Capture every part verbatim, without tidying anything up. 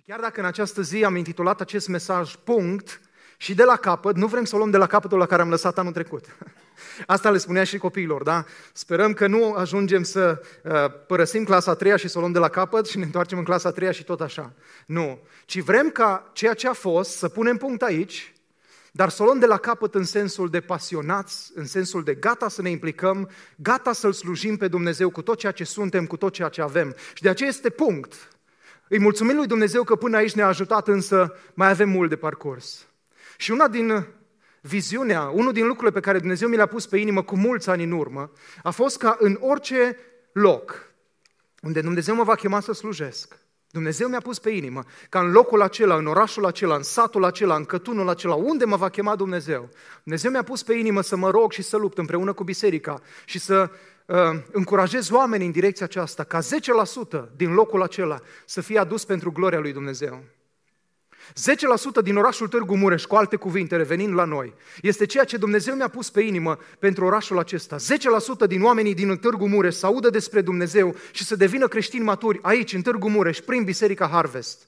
chiar dacă în această zi am intitulat acest mesaj punct și de la capăt, nu vrem să o luăm de la capătul la care am lăsat anul trecut. Asta le spunea și copiilor, da? Sperăm că nu ajungem să uh, părăsim clasa a treia și să o luăm de la capăt și ne întoarcem în clasa a treia și tot așa. Nu, ci vrem ca ceea ce a fost să punem punct aici, dar să o luăm de la capăt în sensul de pasionați, în sensul de gata să ne implicăm, gata să-L slujim pe Dumnezeu cu tot ceea ce suntem, cu tot ceea ce avem. Și de aceea este punct. Îi mulțumim lui Dumnezeu că până aici ne-a ajutat, însă mai avem mult de parcurs. Și una din viziunea, unul din lucrurile pe care Dumnezeu mi le-a pus pe inimă cu mulți ani în urmă, a fost ca în orice loc unde Dumnezeu mă va chema să slujesc, Dumnezeu mi-a pus pe inimă ca în locul acela, în orașul acela, în satul acela, în cătunul acela, unde mă va chema Dumnezeu, Dumnezeu mi-a pus pe inimă să mă rog și să lupt împreună cu biserica și să uh, încurajez oamenii în direcția aceasta, ca zece la sută din locul acela să fie adus pentru gloria lui Dumnezeu. zece la sută din orașul Târgu Mureș, cu alte cuvinte, revenind la noi, este ceea ce Dumnezeu mi-a pus pe inimă pentru orașul acesta. zece la sută din oamenii din Târgu Mureș să audă despre Dumnezeu și să devină creștini maturi aici, în Târgu Mureș, prin Biserica Harvest.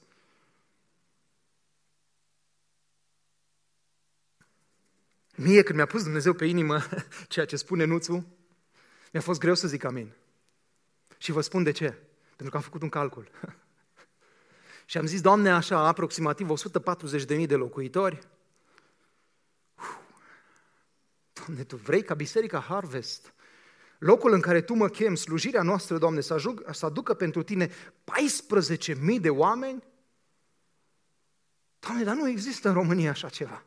Mie, când mi-a pus Dumnezeu pe inimă ceea ce spune Nuțu, mi-a fost greu să zic amin. Și vă spun de ce. Pentru că am făcut un calcul. Și am zis, Doamne, așa, aproximativ o sută patruzeci de mii de locuitori. Doamne, Tu vrei ca Biserica Harvest, locul în care Tu mă chemi, slujirea noastră, Doamne, să, ajung, să aducă pentru Tine paisprezece mii de oameni? Doamne, dar nu există în România așa ceva.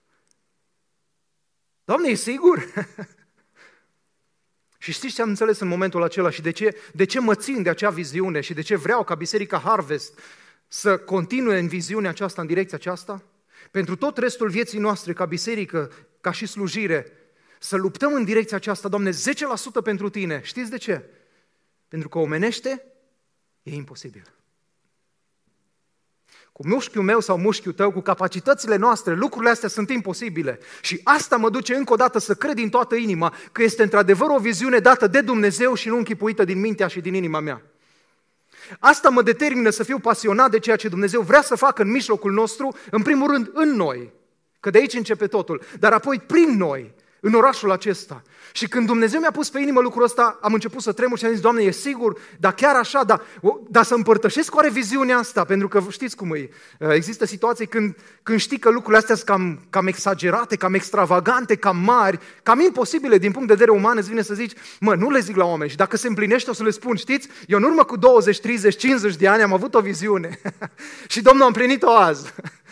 Doamne, e sigur? Și știți ce am înțeles în momentul acela și de ce, de ce mă țin de acea viziune și de ce vreau ca Biserica Harvest să continue în viziunea aceasta, în direcția aceasta? Pentru tot restul vieții noastre, ca biserică, ca și slujire, să luptăm în direcția aceasta, Doamne, zece la sută pentru Tine. Știți de ce? Pentru că omenește e imposibil. Cu mușchiul meu sau mușchiul tău, cu capacitățile noastre, lucrurile astea sunt imposibile. Și asta mă duce încă o dată să cred din toată inima că este într-adevăr o viziune dată de Dumnezeu și nu închipuită din mintea și din inima mea. Asta mă determină să fiu pasionat de ceea ce Dumnezeu vrea să facă în mijlocul nostru, în primul rând în noi, că de aici începe totul, dar apoi prin noi, în orașul acesta. Și când Dumnezeu mi-a pus pe inimă lucrul ăsta, am început să tremur și am zis, Doamne, e sigur, dar chiar așa, dar, dar să împărtășesc oare viziunea asta, pentru că știți cum e, există situații când, când știi că lucrurile astea sunt cam, cam exagerate, cam extravagante, cam mari, cam imposibile din punct de vedere uman, îți vine să zici, mă, nu le zic la oameni și dacă se împlinește o să le spun, știți, eu în urmă cu douăzeci, treizeci, cincizeci de ani am avut o viziune și Domnul a împlinit-o azi.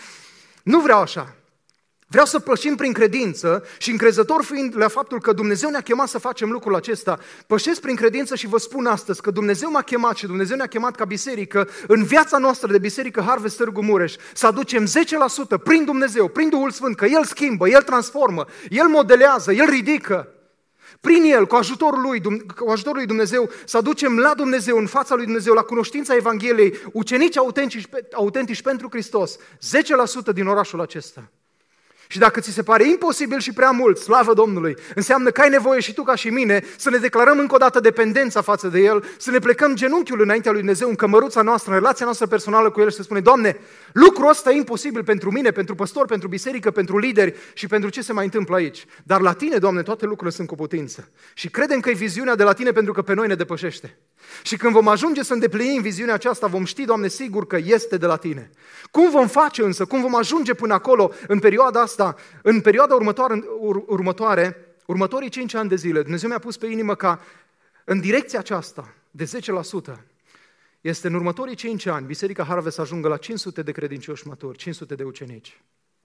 Nu vreau așa. Vreau să pășim prin credință și încrezător fiind la faptul că Dumnezeu ne-a chemat să facem lucrul acesta, pășesc prin credință și vă spun astăzi că Dumnezeu m-a chemat și Dumnezeu ne-a chemat ca biserică, în viața noastră de biserică Harvest Târgu Mureș, să aducem zece la sută prin Dumnezeu, prin Duhul Sfânt, că El schimbă, El transformă, El modelează, El ridică. Prin El, cu ajutorul lui, cu ajutorul lui Dumnezeu, să aducem la Dumnezeu, în fața lui Dumnezeu, la cunoștința Evangheliei, ucenici autentici, autentici pentru Hristos, zece la sută din orașul acesta. Și dacă ți se pare imposibil și prea mult, slavă Domnului, înseamnă că ai nevoie și tu ca și mine să ne declarăm încă o dată dependența față de El, să ne plecăm genunchiul înaintea lui Dumnezeu, în cămăruța noastră, în relația noastră personală cu El și să spune, Doamne, lucrul ăsta e imposibil pentru mine, pentru păstor, pentru biserică, pentru lideri și pentru ce se mai întâmplă aici. Dar la Tine, Doamne, toate lucrurile sunt cu putință. Și credem că e viziunea de la Tine pentru că pe noi ne depășește. Și când vom ajunge să îndeplinim viziunea aceasta, vom ști, Doamne, sigur că este de la Tine. Cum vom face însă, cum vom ajunge până acolo în perioada asta? În perioada următoare, ur, următoare, următorii cinci ani de zile, Dumnezeu mi-a pus pe inimă ca în direcția aceasta de zece la sută, este în următorii cinci ani, Biserica Harvest să ajungă la cinci sute de credincioși maturi, cinci sute de ucenici.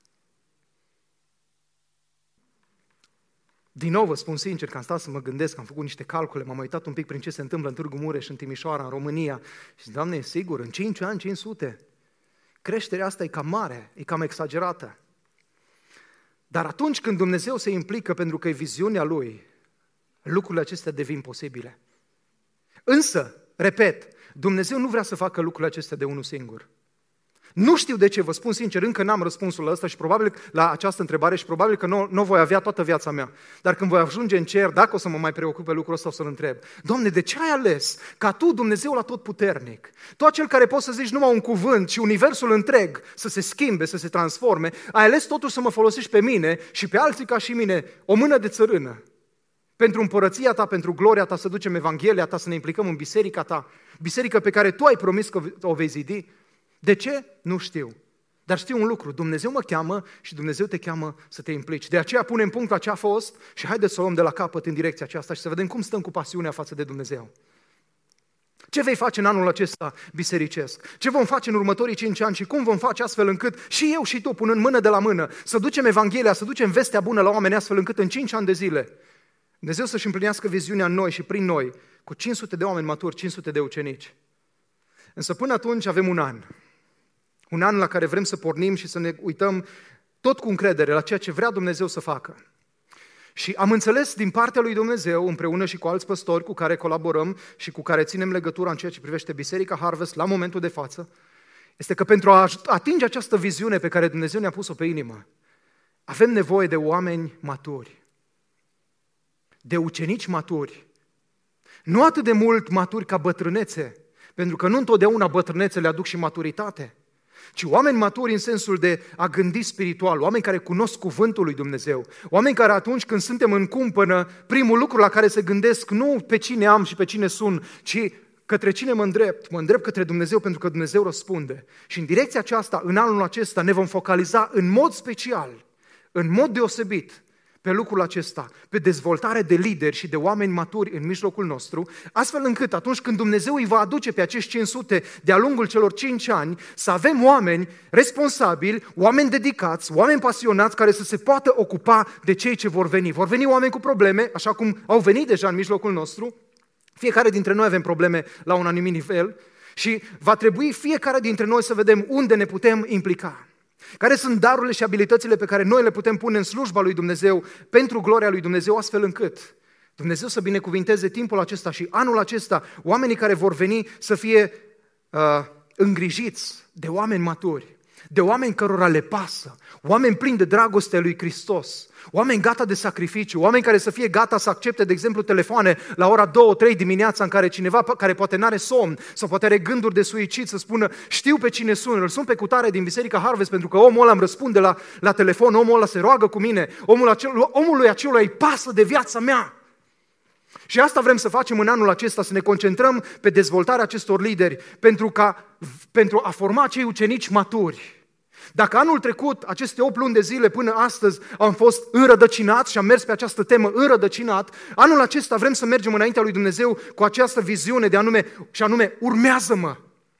Din nou vă spun sincer că am stat să mă gândesc, am făcut niște calcule, m-am uitat un pic prin ce se întâmplă în Târgu Mureș, în Timișoara, în România și zic, Doamne, e sigur, în cinci ani, cinci sute. Creșterea asta e cam mare, e cam exagerată. Dar atunci când Dumnezeu se implică pentru că e viziunea Lui, lucrurile acestea devin posibile. Însă, repet, Dumnezeu nu vrea să facă lucrurile acestea de unul singur. Nu știu de ce, vă spun sincer, încă n-am răspunsul la ăsta și probabil la această întrebare și probabil că nu, nu voi avea toată viața mea. Dar când voi ajunge în cer, dacă o să mă mai preocup pe lucrul ăsta, o să-L întreb. Doamne, de ce ai ales ca Tu, Dumnezeul Atotputernic, Tu acel care poți să zici numai un cuvânt și universul întreg să se schimbe, să se transforme, ai ales totuși să mă folosești pe mine și pe alții ca și mine, o mână de țărână, pentru împărăția Ta, pentru gloria Ta, să ducem Evanghelia Ta, să ne implicăm în biserica Ta, biserică pe care Tu ai promis că o vei zidi? De ce? Nu știu. Dar știu un lucru, Dumnezeu mă cheamă și Dumnezeu te cheamă să te implici. De aceea punem punct la ce a fost și haideți să o luăm de la capăt în direcția aceasta și să vedem cum stăm cu pasiunea față de Dumnezeu. Ce vei face în anul acesta bisericesc? Ce vom face în următorii cinci ani și cum vom face astfel încât și eu și tu, punând mână de la mână, să ducem Evanghelia, să ducem vestea bună la oameni astfel încât în cinci ani de zile Dumnezeu să-și împlinească viziunea în noi și prin noi, cu cinci sute de oameni maturi, cinci sute de ucenici. Însă până atunci avem un an. Un an la care vrem să pornim și să ne uităm tot cu încredere la ceea ce vrea Dumnezeu să facă. Și am înțeles din partea lui Dumnezeu, împreună și cu alți păstori cu care colaborăm și cu care ținem legătura în ceea ce privește Biserica Harvest la momentul de față, este că pentru a atinge această viziune pe care Dumnezeu ne-a pus-o pe inimă, avem nevoie de oameni maturi, de ucenici maturi, nu atât de mult maturi ca bătrânețe, pentru că nu întotdeauna bătrânețele aduc și maturitate, ci oameni maturi în sensul de a gândi spiritual, oameni care cunosc cuvântul lui Dumnezeu, oameni care atunci când suntem în cumpănă, primul lucru la care se gândesc nu pe cine am și pe cine sun, ci către cine mă îndrept, mă îndrept către Dumnezeu pentru că Dumnezeu răspunde. Și în direcția aceasta, în anul acesta, ne vom focaliza în mod special, în mod deosebit, pe lucrul acesta, pe dezvoltare de lideri și de oameni maturi în mijlocul nostru, astfel încât atunci când Dumnezeu îi va aduce pe acești cinci sute de-a lungul celor cinci ani, să avem oameni responsabili, oameni dedicați, oameni pasionați care să se poată ocupa de cei ce vor veni. Vor veni oameni cu probleme, așa cum au venit deja în mijlocul nostru, fiecare dintre noi avem probleme la un anumit nivel și va trebui fiecare dintre noi să vedem unde ne putem implica. Care sunt darurile și abilitățile pe care noi le putem pune în slujba lui Dumnezeu, pentru gloria lui Dumnezeu, astfel încât Dumnezeu să binecuvinteze timpul acesta și anul acesta, oamenii care vor veni să fie uh, îngrijiți de oameni maturi, de oameni cărora le pasă, oameni plini de dragoste lui Hristos, oameni gata de sacrificiu, oameni care să fie gata să accepte, de exemplu, telefoane la ora două trei dimineața în care cineva care poate n-are somn sau poate are gânduri de suicid să spună știu pe cine sun, îl sun pe cutare din Biserica Harvest pentru că omul ăla îmi răspunde la, la telefon, omul ăla se roagă cu mine, omul acel, omului acela îi pasă de viața mea. Și asta vrem să facem în anul acesta, să ne concentrăm pe dezvoltarea acestor lideri pentru, ca, pentru a forma acei ucenici maturi. Dacă anul trecut, aceste opt luni de zile până astăzi, am fost înrădăcinați și am mers pe această temă înrădăcinat, anul acesta vrem să mergem înaintea lui Dumnezeu cu această viziune de anume, și anume, urmează-mă.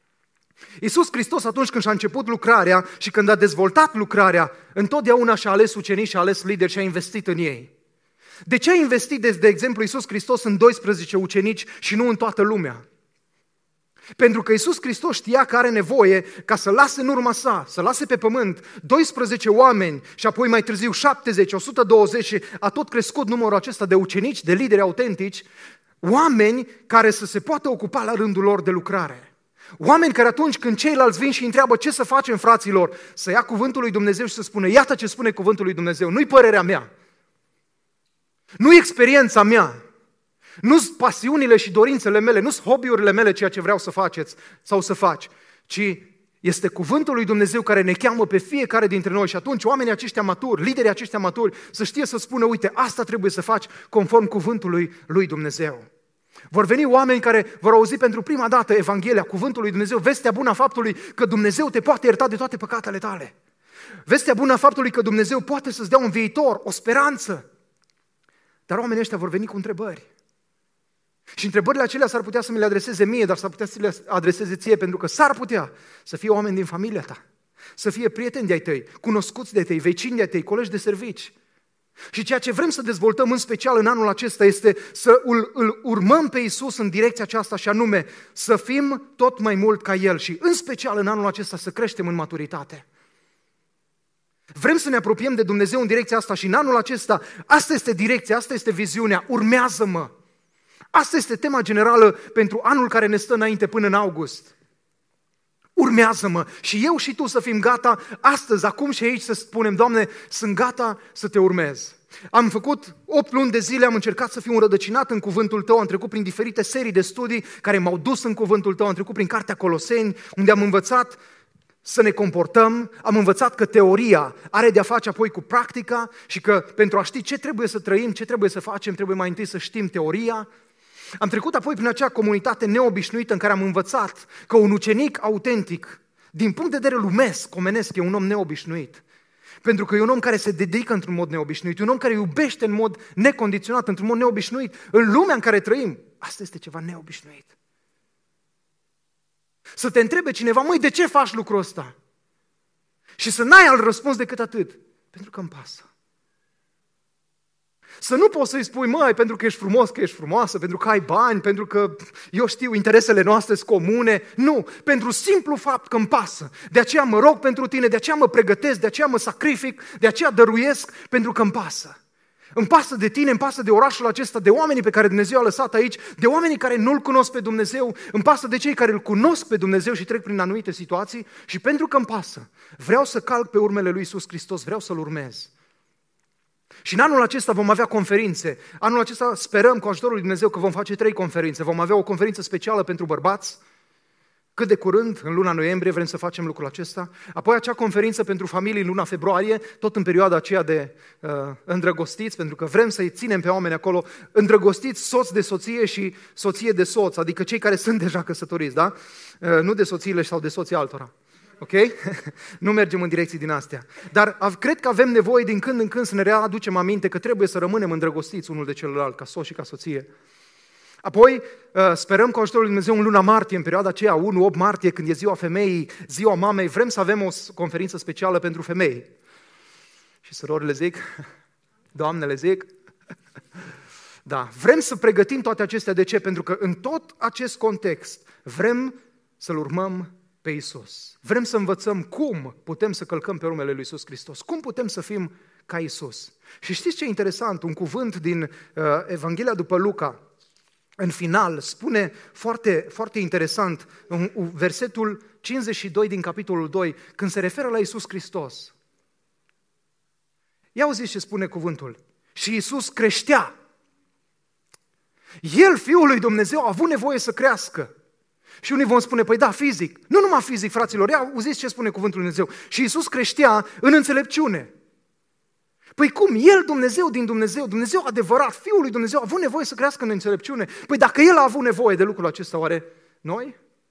Iisus Hristos atunci când și-a început lucrarea și când a dezvoltat lucrarea, întotdeauna și-a ales ucenici și-a ales lideri și a investit în ei. De ce a investit, de, de exemplu, Iisus Hristos în doisprezece ucenici și nu în toată lumea? Pentru că Iisus Hristos știa că are nevoie ca să lase în urma sa, să lase pe pământ doisprezece oameni și apoi mai târziu șaptezeci, o sută douăzeci și a tot crescut numărul acesta de ucenici, de lideri autentici, oameni care să se poată ocupa la rândul lor de lucrare. Oameni care atunci când ceilalți vin și întreabă ce să facem, fraților, să ia cuvântul lui Dumnezeu și să spună iată ce spune cuvântul lui Dumnezeu, nu-i părerea mea, nu-i experiența mea, nu-s pasiunile și dorințele mele, nu-s hobby-urile mele ceea ce vreau să faceți sau să faci, ci este cuvântul lui Dumnezeu care ne cheamă pe fiecare dintre noi și atunci oamenii aceștia maturi, liderii aceștia maturi, să știe să spună, uite, asta trebuie să faci conform cuvântului lui Dumnezeu. Vor veni oameni care vor auzi pentru prima dată Evanghelia, cuvântul lui Dumnezeu, vestea bună a faptului că Dumnezeu te poate ierta de toate păcatele tale. Vestea bună a faptului că Dumnezeu poate să-ți dea un viitor, o speranță. Dar oamenii ăștia vor veni cu întrebări. Și întrebările acelea s-ar putea să mi le adreseze mie, dar s-ar putea să le adreseze ție, pentru că s-ar putea să fie oameni din familia ta, să fie prieteni de-ai tăi, cunoscuți de-ai tăi, vecini de-ai tăi, colegi de servici. Și ceea ce vrem să dezvoltăm în special în anul acesta este să îl, îl urmăm pe Iisus în direcția aceasta și anume să fim tot mai mult ca El și în special în anul acesta să creștem în maturitate. Vrem să ne apropiem de Dumnezeu în direcția asta și în anul acesta, asta este direcția, asta este viziunea, urmează-mă. Asta este tema generală pentru anul care ne stă înainte până în august. urmează-mă și eu și tu să fim gata astăzi, acum și aici să spunem, Doamne, sunt gata să te urmez. Am făcut opt luni de zile, am încercat să fiu înrădăcinat în cuvântul Tău, am trecut prin diferite serii de studii care m-au dus în cuvântul Tău, am trecut prin Cartea Coloseni, unde am învățat să ne comportăm, am învățat că teoria are de-a face apoi cu practica și că pentru a ști ce trebuie să trăim, ce trebuie să facem, trebuie mai întâi să știm teoria. Am trecut apoi prin acea comunitate neobișnuită în care am învățat că un ucenic autentic, din punct de vedere lumesc, omenesc, e un om neobișnuit. Pentru că e un om care se dedică într-un mod neobișnuit, e un om care iubește în mod necondiționat, într-un mod neobișnuit. În lumea în care trăim, asta este ceva neobișnuit. Să te întrebe cineva, măi, de ce faci lucrul ăsta? Și să n-ai alt răspuns decât atât. Pentru că îmi pasă. Să nu poți să-i spui, măi, pentru că ești frumos, că ești frumoasă, pentru că ai bani, pentru că, eu știu, interesele noastre sunt comune. Nu, pentru simplu fapt că îmi pasă. De aceea mă rog pentru tine, de aceea mă pregătesc, de aceea mă sacrific, de aceea dăruiesc, pentru că îmi pasă. Îmi pasă de tine, îmi pasă de orașul acesta, de oamenii pe care Dumnezeu a lăsat aici, de oamenii care nu-L cunosc pe Dumnezeu, îmi pasă de cei care îl cunosc pe Dumnezeu și trec prin anumite situații și pentru că îmi pasă, vreau să calc pe urmele lui Iisus Hristos, vreau să-L urmez. Și în anul acesta vom avea conferințe. Anul acesta sperăm cu ajutorul lui Dumnezeu că vom face trei conferințe. Vom avea o conferință specială pentru bărbați, cât de curând, în luna noiembrie, vrem să facem lucrul acesta. Apoi acea conferință pentru familii în luna februarie, tot în perioada aceea de uh, îndrăgostiți, pentru că vrem să-i ținem pe oameni acolo, îndrăgostiți, soț de soție și soție de soț, adică cei care sunt deja căsătoriți, da? Uh, nu de soțiile sau de soții altora. Ok? Nu mergem în direcții din astea. Dar cred că avem nevoie din când în când să ne readucem aminte că trebuie să rămânem îndrăgostiți unul de celălalt, ca soț și ca soție. Apoi sperăm cu ajutorul lui Dumnezeu în luna martie, în perioada aceea, unu opt martie, când e ziua femeii, ziua mamei, vrem să avem o conferință specială pentru femei. Și surorile zic, doamnele zic, da, vrem să pregătim toate acestea. De ce? Pentru că în tot acest context vrem să-L urmăm pe Iisus. Vrem să învățăm cum putem să călcăm pe urmele lui Iisus Hristos, cum putem să fim ca Iisus. Și știți ce e interesant? Un cuvânt din uh, Evanghelia după Luca, în final, spune foarte, foarte interesant, în versetul cincizeci și doi din capitolul doi, când se referă la Iisus Hristos. Ia auziți ce spune cuvântul. Și Iisus creștea. El, Fiul lui Dumnezeu, a avut nevoie să crească. Și unii vom spune, păi da, fizic. Nu numai fizic, fraților, ia auziți ce spune cuvântul lui Dumnezeu. Și Iisus creștea în înțelepciune. Păi cum? El, Dumnezeu din Dumnezeu, Dumnezeu adevărat, Fiul lui Dumnezeu, a avut nevoie să crească în înțelepciune. Păi dacă El a avut nevoie de lucrul acesta, oare noi?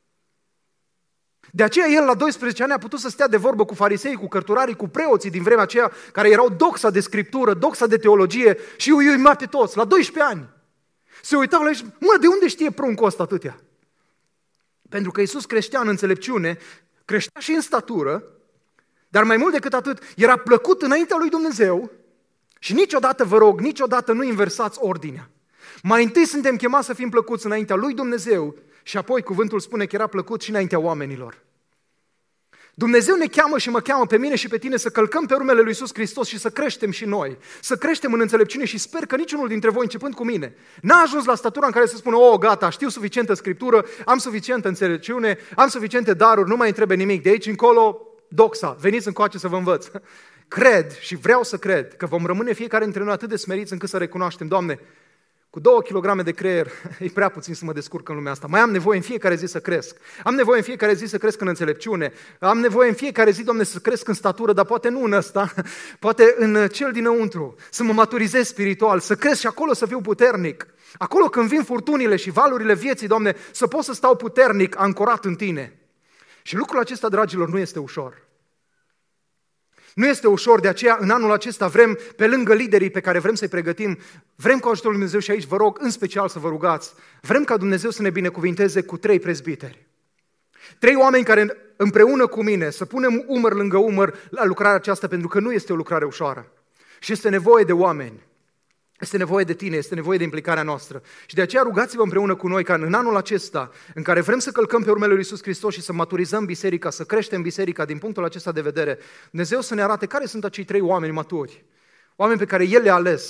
De aceea El la doisprezece ani a putut să stea de vorbă cu farisei, cu cărturarii, cu preoții din vremea aceea, care erau doxa de scriptură, doxa de teologie și îi uima pe toți, la doisprezece ani. Se uitau la ei și, mă, de unde știe pruncul ăsta atâtea? Pentru că Iisus creștea în înțelepciune, creștea și în statură, dar mai mult decât atât, era plăcut înaintea lui Dumnezeu și niciodată, vă rog, niciodată nu inversați ordinea. Mai întâi suntem chemați să fim plăcuți înaintea lui Dumnezeu și apoi cuvântul spune că era plăcut și înaintea oamenilor. Dumnezeu ne cheamă și mă cheamă pe mine și pe tine să călcăm pe urmele lui Iisus Hristos și să creștem și noi, să creștem în înțelepciune și sper că niciunul dintre voi, începând cu mine, n-a ajuns la statura în care să spună, o, gata, știu suficientă scriptură, am suficientă înțelepciune, am suficiente daruri, nu mai întrebe nimic, de aici încolo, doxa, veniți încoace să vă învăț. Cred și vreau să cred că vom rămâne fiecare dintre noi atât de smeriți încât să recunoaștem, Doamne, cu două kilograme de creier e prea puțin să mă descurc în lumea asta. Mai am nevoie în fiecare zi să cresc. Am nevoie în fiecare zi să cresc în înțelepciune. Am nevoie în fiecare zi, Doamne, să cresc în statură, dar poate nu în ăsta, poate în cel dinăuntru. Să mă maturizez spiritual, să cresc și acolo să fiu puternic. Acolo când vin furtunile și valurile vieții, Doamne, să pot să stau puternic, ancorat în Tine. Și lucrul acesta, dragilor, nu este ușor. Nu este ușor, de aceea în anul acesta vrem, pe lângă liderii pe care vrem să-i pregătim, vrem cu ajutorul lui Dumnezeu și aici vă rog în special să vă rugați, vrem ca Dumnezeu să ne binecuvinteze cu trei prezbiteri. Trei oameni care împreună cu mine să punem umăr lângă umăr la lucrarea aceasta, pentru că nu este o lucrare ușoară. Și este nevoie de oameni. Este nevoie de tine, este nevoie de implicarea noastră. Și de aceea rugați-vă împreună cu noi ca în anul acesta, în care vrem să călcăm pe urmele lui Iisus Hristos și să maturizăm biserica, să creștem biserica din punctul acesta de vedere, Dumnezeu să ne arate care sunt acei trei oameni maturi, oameni pe care El le-a ales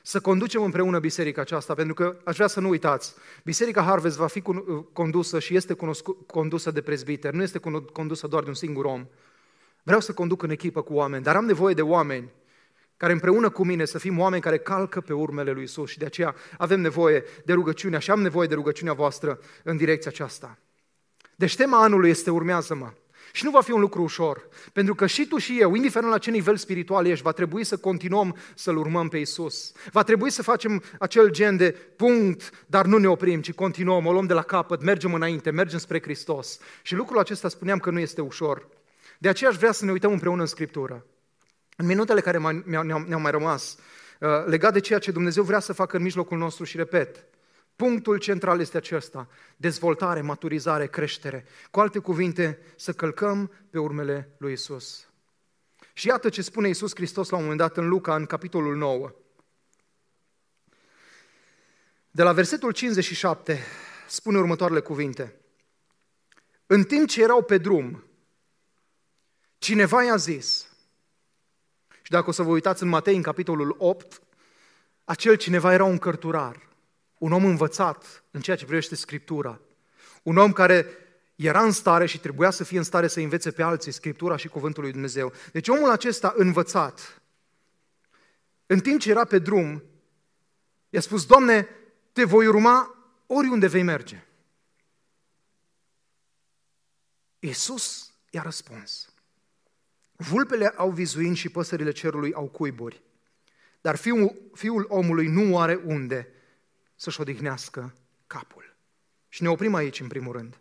să conducem împreună biserica aceasta, pentru că aș vrea să nu uitați, Biserica Harvest va fi condusă și este condusă de prezbiteri, nu este condusă doar de un singur om. Vreau să conduc în echipă cu oameni, dar am nevoie de oameni care împreună cu mine să fim oameni care calcă pe urmele lui Iisus și de aceea avem nevoie de rugăciunea și am nevoie de rugăciunea voastră în direcția aceasta. Deci tema anului este urmează-mă. Și nu va fi un lucru ușor, pentru că și tu și eu, indiferent la ce nivel spiritual ești, va trebui să continuăm să-L urmăm pe Iisus. Va trebui să facem acel gen de punct, dar nu ne oprim, ci continuăm, o luăm de la capăt, mergem înainte, mergem spre Hristos. Și lucrul acesta spuneam că nu este ușor. De aceea aș vrea să ne uităm împreună în Scriptură. În minutele care ne-au mai rămas, legat de ceea ce Dumnezeu vrea să facă în mijlocul nostru și repet, punctul central este acesta, dezvoltare, maturizare, creștere. Cu alte cuvinte, să călcăm pe urmele lui Iisus. Și iată ce spune Iisus Hristos la un moment dat în Luca, în capitolul nouă. De la versetul cincizeci și șapte spune următoarele cuvinte. În timp ce erau pe drum, cineva i-a zis, și dacă o să vă uitați în Matei, în capitolul opt, acel cineva era un cărturar, un om învățat în ceea ce privește Scriptura, un om care era în stare și trebuia să fie în stare să învețe pe alții Scriptura și Cuvântul lui Dumnezeu. Deci omul acesta învățat, în timp ce era pe drum, i-a spus, Doamne, te voi urma oriunde vei merge. Iisus i-a răspuns, vulpele au vizuini și păsările cerului au cuiburi, dar fiul, fiul omului nu are unde să-și odihnească capul. Și ne oprim aici în primul rând.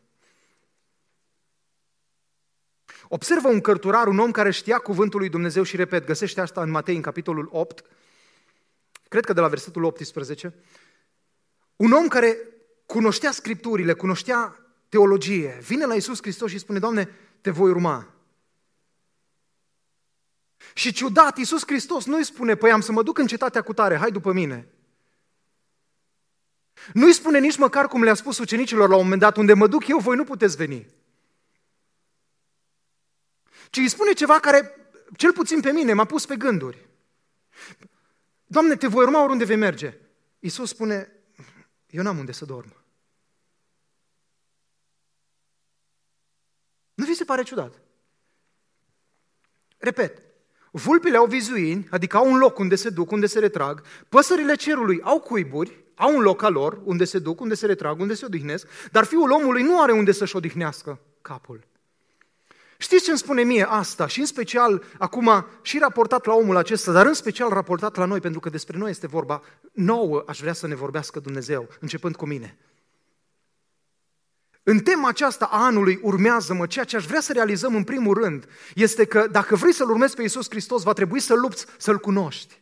Observă un cărturar, un om care știa cuvântul lui Dumnezeu și repet, găsește asta în Matei, în capitolul opt, cred că de la versetul optsprezece, un om care cunoștea Scripturile, cunoștea teologie, vine la Iisus Hristos și spune, Doamne, te voi urma. Și ciudat, Iisus Hristos nu îi spune, păi am să mă duc în cetatea cu tare, hai după mine. Nu îi spune nici măcar cum le-a spus ucenicilor la un moment dat, unde mă duc eu, voi nu puteți veni. Ci îi spune ceva care, cel puțin pe mine, m-a pus pe gânduri. Doamne, te voi urma oriunde vei merge. Iisus spune, eu n-am unde să dorm. Nu vi se pare ciudat? Repet, vulpile au vizuini, adică au un loc unde se duc, unde se retrag, păsările cerului au cuiburi, au un loc al lor, unde se duc, unde se retrag, unde se odihnesc, dar Fiul omului nu are unde să-și odihnească capul. Știți ce îmi spune mie asta? Și în special, acum, și raportat la omul acesta, dar în special raportat la noi, pentru că despre noi este vorba, nouă aș vrea să ne vorbească Dumnezeu, începând cu mine. În tema aceasta a anului, urmează-mă, ceea ce aș vrea să realizăm în primul rând, este că dacă vrei să-L urmezi pe Iisus Hristos, va trebui să lupți, să-L cunoști.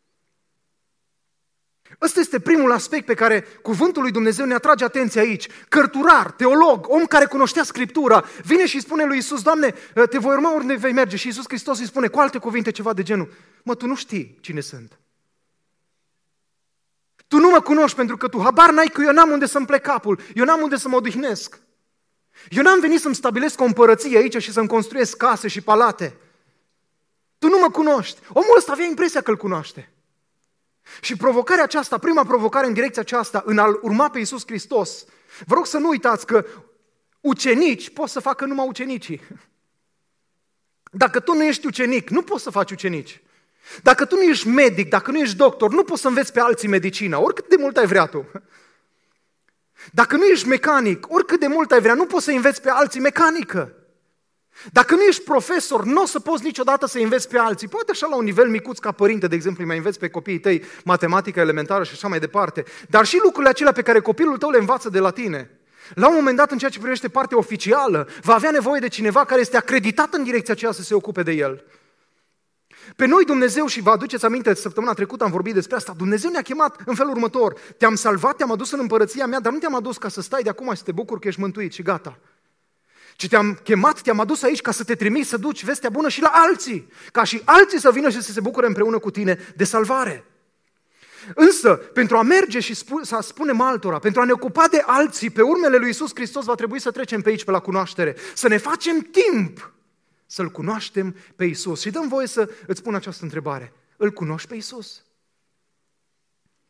Ăsta este primul aspect pe care cuvântul lui Dumnezeu ne atrage atenția aici. Cărturar, teolog, om care cunoștea Scriptura, vine și spune lui Iisus, Doamne, te voi urma oriunde vei merge. Și Iisus Hristos îi spune cu alte cuvinte ceva de genul, mă, tu nu știi cine sunt. Tu nu mă cunoști pentru că tu habar n-ai că eu n-am unde să-mi plec capul, eu n-am unde să mă odihnesc. Eu n-am venit să-mi stabilesc o împărăție aici și să-mi construiesc case și palate. Tu nu mă cunoști. Omul ăsta avea impresia că îl cunoaște. Și provocarea aceasta, prima provocare în direcția aceasta, în a-L urma pe Iisus Hristos, vă rog să nu uitați că ucenici pot să facă numai ucenicii. Dacă tu nu ești ucenic, nu poți să faci ucenici. Dacă tu nu ești medic, dacă nu ești doctor, nu poți să înveți pe alții medicina, oricât de mult ai vrea tu. Dacă nu ești mecanic, oricât de mult ai vrea, nu poți să înveți pe alții mecanică. Dacă nu ești profesor, nu o să poți niciodată să înveți pe alții. Poate așa la un nivel micuț ca părinte, de exemplu, îi mai înveți pe copiii tăi matematică elementară și așa mai departe. Dar și lucrurile acelea pe care copilul tău le învață de la tine. La un moment dat, în ceea ce privește partea oficială, va avea nevoie de cineva care este acreditat în direcția aceea să se ocupe de el. Pe noi Dumnezeu, și vă aduceți aminte, săptămâna trecută am vorbit despre asta, Dumnezeu ne-a chemat în felul următor. Te-am salvat, te-am adus în împărăția mea, dar nu te-am adus ca să stai de acum și să te bucuri că ești mântuit și gata. Ci te-am chemat, te-am adus aici ca să te trimiți să duci vestea bună și la alții, ca și alții să vină și să se bucure împreună cu tine de salvare. Însă, pentru a merge și spu- să spunem altora, pentru a ne ocupa de alții pe urmele lui Iisus Hristos, va trebui să trecem pe aici, pe la cunoaștere, să ne facem timp să-L cunoaștem pe Iisus. Și dăm voie să îți pun această întrebare. Îl cunoști pe Iisus?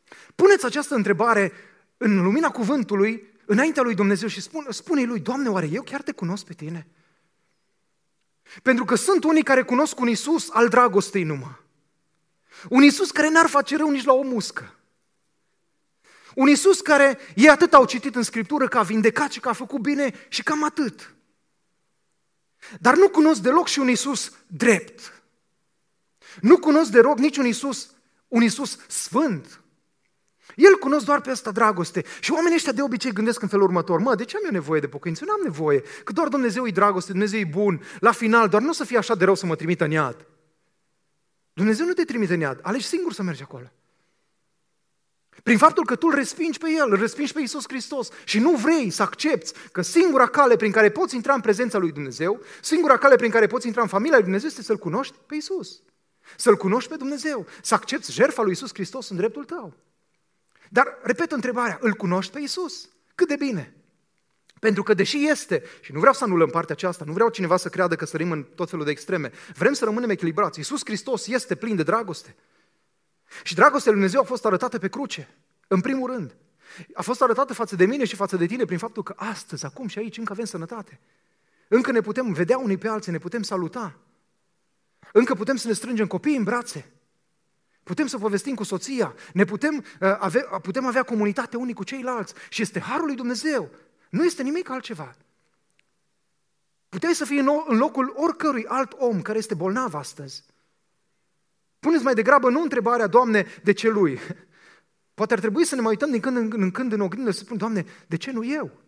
Puneți această întrebare în lumina cuvântului, înaintea lui Dumnezeu și spune, spune-i lui, Doamne, oare eu chiar te cunosc pe tine? Pentru că sunt unii care cunosc un Iisus al dragostei numai. Un Iisus care n-ar face rău nici la o muscă. Un Iisus care ei atât au citit în Scriptură că a vindecat și că a făcut bine și cam atât. Dar nu cunosc deloc și un Iisus drept. Nu cunosc deloc nici un Iisus, un Iisus sfânt. El cunosc doar pe asta dragoste. Și oamenii ăștia de obicei gândesc în felul următor: mă, de ce am eu nevoie de pocăință? Eu n-am nevoie, că doar Dumnezeu e dragoste, Dumnezeu e bun. La final, doar nu o să fie așa de rău să mă trimită în iad. Dumnezeu nu te trimite în iad, alegi singur să mergi acolo. Prin faptul că tu îl respingi pe El, îl respingi pe Iisus Hristos și nu vrei să accepți că singura cale prin care poți intra în prezența lui Dumnezeu, singura cale prin care poți intra în familia lui Dumnezeu este să-L cunoști pe Iisus. Să-L cunoști pe Dumnezeu, să accepți jertfa lui Iisus Hristos în dreptul tău. Dar, repet întrebarea, îl cunoști pe Iisus? Cât de bine? Pentru că deși este, și nu vreau să anulăm partea aceasta, nu vreau cineva să creadă că sărim în tot felul de extreme, vrem să rămânem echilibrați. Iisus Hristos este plin de dragoste. Și dragostea lui Dumnezeu a fost arătată pe cruce, în primul rând. A fost arătată față de mine și față de tine prin faptul că astăzi, acum și aici, încă avem sănătate. Încă ne putem vedea unii pe alții, ne putem saluta. Încă putem să ne strângem copiii în brațe. Putem să povestim cu soția, ne putem, uh, avea, putem avea comunitate unii cu ceilalți și este harul lui Dumnezeu. Nu este nimic altceva. Puteai să fii în locul oricărui alt om care este bolnav astăzi. Puneți mai degrabă nu întrebarea: Doamne, de ce lui? Poate ar trebui să ne mai uităm din când în când în oglindă și să spunem: Doamne, de ce nu eu?